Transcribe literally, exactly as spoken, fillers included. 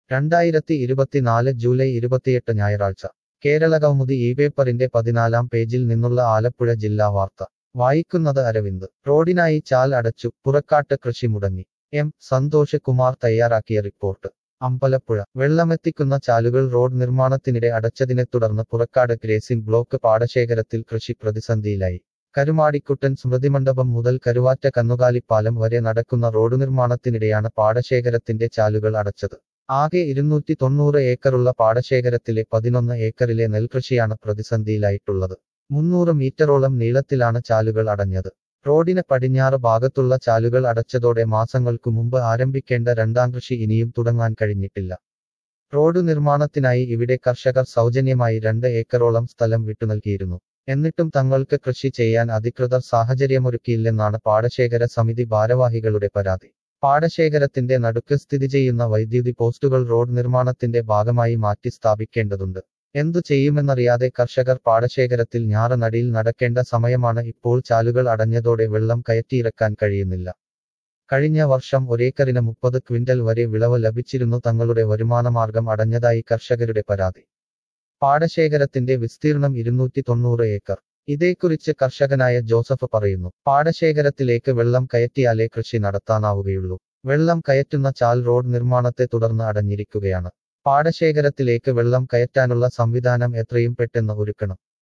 രണ്ടായിരത്തി ഇരുപത്തിനാല് ജൂലൈ ഇരുപത്തിയെട്ട് ഞായറാഴ്ച കേരളകൗമുദി ഈ പേപ്പറിന്റെ പതിനാലാം പേജിൽ നിന്നുള്ള ആലപ്പുഴ ജില്ലാ വാർത്ത വായിക്കുന്നത് അരവിന്ദ്. റോഡിനായി ചാൽ അടച്ചു, പുറക്കാട്ട് കൃഷി മുടങ്ങി. എം സന്തോഷ് കുമാർ തയ്യാറാക്കിയ റിപ്പോർട്ട്. അമ്പലപ്പുഴ വെള്ളമെത്തിക്കുന്ന ചാലുകൾ റോഡ് നിർമ്മാണത്തിനിടെ അടച്ചതിനെ തുടർന്ന് പുറക്കാട് ഗ്രേസിംഗ് ബ്ലോക്ക് പാടശേഖരത്തിൽ കൃഷി പ്രതിസന്ധിയിലായി. കരുമാടിക്കുട്ടൻ സ്മൃതിമണ്ഡപം മുതൽ കരുവാറ്റ കന്നുകാലിപ്പാലം വരെ നടക്കുന്ന റോഡ് നിർമ്മാണത്തിനിടെയാണ് പാടശേഖരത്തിന്റെ ചാലുകൾ അടച്ചത്. ആകെ ഇരുന്നൂറ്റി തൊണ്ണൂറ് ഏക്കറുള്ള പാടശേഖരത്തിലെ പതിനൊന്ന് ഏക്കറിലെ നെൽകൃഷിയാണ് പ്രതിസന്ധിയിലായിട്ടുള്ളത്. മുന്നൂറ് മീറ്ററോളം നീളത്തിലാണ് ചാലുകൾ അടഞ്ഞത്. റോഡിന് പടിഞ്ഞാറ് ഭാഗത്തുള്ള ചാലുകൾ അടച്ചതോടെ മാസങ്ങൾക്കു മുമ്പ് ആരംഭിക്കേണ്ട രണ്ടാം കൃഷി ഇനിയും തുടങ്ങാൻ കഴിഞ്ഞിട്ടില്ല. റോഡ് നിർമ്മാണത്തിനായി ഇവിടെ കർഷകർ സൗജന്യമായി രണ്ട് ഏക്കറോളം സ്ഥലം വിട്ടുനൽകിയിരുന്നു. എന്നിട്ടും തങ്ങൾക്ക് കൃഷി ചെയ്യാൻ അധികൃതർ സാഹചര്യമൊരുക്കിയില്ലെന്നാണ് പാടശേഖര സമിതി ഭാരവാഹികളുടെ പരാതി. പാടശേഖരത്തിന്റെ നടുക്ക് സ്ഥിതി ചെയ്യുന്ന വൈദ്യുതി പോസ്റ്റുകൾ റോഡ് നിർമ്മാണത്തിന്റെ ഭാഗമായി മാറ്റി സ്ഥാപിക്കേണ്ടതുണ്ട്. എന്തു ചെയ്യുമെന്നറിയാതെ കർഷകർ പാടശേഖരത്തിൽ ഞാറനടിയിൽ നടക്കേണ്ട സമയമാണ് ഇപ്പോൾ. ചാലുകൾ അടഞ്ഞതോടെ വെള്ളം കയറ്റിയിറക്കാൻ കഴിയുന്നില്ല. കഴിഞ്ഞ വർഷം ഒരേക്കറിന് മുപ്പത് ക്വിന്റൽ വരെ വിളവ് ലഭിച്ചിരുന്നു. തങ്ങളുടെ വരുമാനമാർഗം അടഞ്ഞതായി കർഷകരുടെ പരാതി. പാടശേഖരത്തിന്റെ വിസ്തീർണം ഇരുന്നൂറ്റി തൊണ്ണൂറ് ഏക്കർ. ഇതേക്കുറിച്ച് കർഷകനായ ജോസഫ് പറയുന്നു. പാടശേഖരത്തിലേക്ക് വെള്ളം കയറ്റിയാലേ കൃഷി നടത്താനാവുകയുള്ളൂ. വെള്ളം കയറ്റുന്ന ചാൽ റോഡ് നിർമ്മാണത്തെ തുടർന്ന് അടഞ്ഞിരിക്കുകയാണ്. പാടശേഖരത്തിലേക്ക് വെള്ളം കയറ്റാനുള്ള സംവിധാനം എത്രയും പെട്ടെന്ന് ഒരുക്കണം.